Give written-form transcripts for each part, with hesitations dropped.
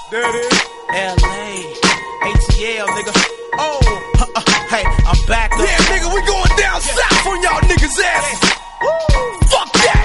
There it is. LA, ATL, nigga. Oh, hey, I'm back up. Yeah, nigga, we going down south on y'all niggas' asses. Fuck that.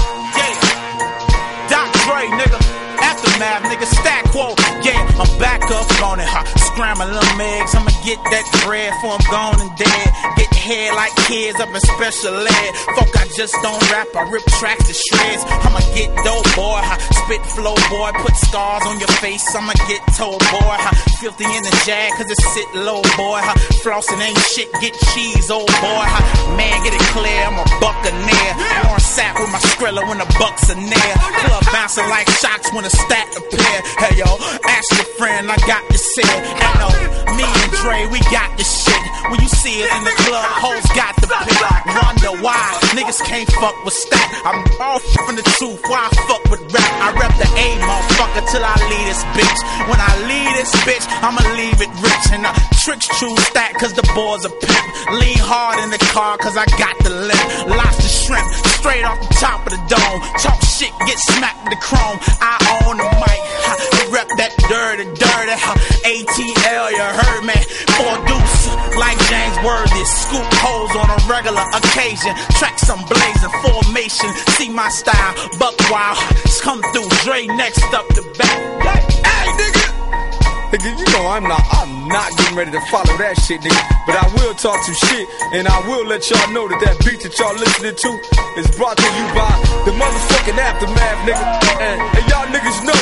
Yeah. Doc Dre, nigga. Aftermath, nigga. Stack quote. Yeah, I'm back up on it. Scrambling them eggs. I'ma get that bread before I'm gone and dead. Get head like kids up in special ed. Fuck, I just don't rap. I rip tracks to shreds. I'ma get dope, boy. Spit flow, boy. Put scars on your face. I'ma get told, boy. Filthy in the jag, cause it sit low, boy. Flossing ain't shit. Get cheese, old boy. Man, get it clear. I'm a buccaneer. Lauren Sapp with my Skrilla when the bucks are near. Club bouncing like shocks when a stat appear. Hey, yo, ask your friend. I got this shit. And no, me and Dre, we got this shit. When you see it in the club, hoes got the pick. Wonder why niggas can't fuck with Stack. I'm all from the truth. Why I fuck with rap? I rep the A, motherfucker, till I leave this bitch. When I leave this bitch, I'ma leave it rich. And tricks true Stack, cause the boys are pimp. Lean hard in the car, cause I got the limp. Lobster shrimp, straight off the top of the dome. Talk shit, get smacked with the chrome. I own the mic. Rep that dirty. ATL, you heard me. Four deuce, like James Worthy. Scoop holes on a regular occasion. Tracks I'm blazing, formation. See my style, buck wild. Come through, Dre next up the back. Hey, nigga. Nigga, you know I'm not getting ready to follow that shit, nigga. But I will talk some shit, and I will let y'all know that beat that y'all listening to is brought to you by the motherfucking Aftermath, nigga. And y'all niggas know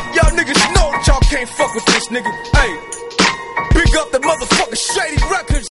that y'all can't fuck with this, nigga. Hey, big up the motherfucking Shady Records.